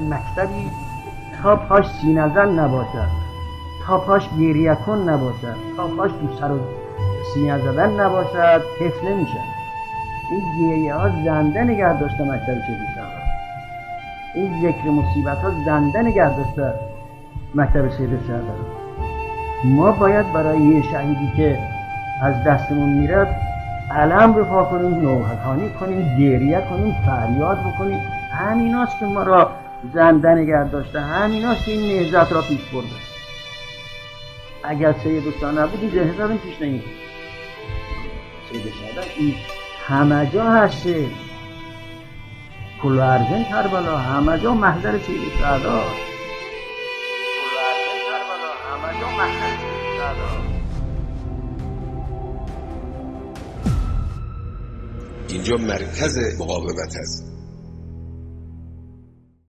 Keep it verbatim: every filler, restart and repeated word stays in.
مکتبی تا پاش سینه زن نباشد، تا پاش گریه کن نباشد، تا پاش تو سر و سینه زدن نباشد حفظ نمیشه. این گریه ها زنده نگه داشته مکتب شهید شهدا، این ذکر مصیبت ها زنده نگه داشته مکتب شهید شهدا. ما باید برای یه شهیدی که از دستمون میره علم رفا کنیم، نوحه‌خوانی کنیم، گریه کنیم، فریاد بکنیم. همیناست که ما را زنده نگه داشته، همیناست که این نهضت را پیش برده. اگر سید دوستان نبود این نهضت این پیش نمیره. سید شهدا این همه جا هسته، کل ارض کربلا، همه جا محضر سید شهدا، کل ارض کربلا، همه جا محضر سید شهدا. اینجا مرکز مقاومت است.